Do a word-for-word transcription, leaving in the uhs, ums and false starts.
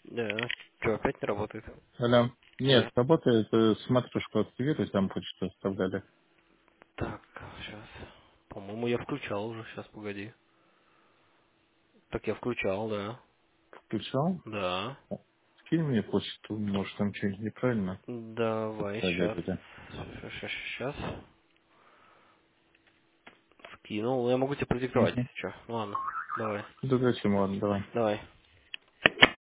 Да. Что, опять не работает? Алло. Нет, Да. работает, э, смотришь, активируй, там почту оставляли. Так, сейчас. По-моему, я включал уже. Сейчас, погоди. Так я включал, да. Включал? Да. Скинь мне почту, может там что-нибудь неправильно Давай, сейчас. проверили. Сейчас. Скинул. Я могу тебе продиктовать, Угу. если что. Ладно. Давай. Да зачем, ладно, давай. Давай.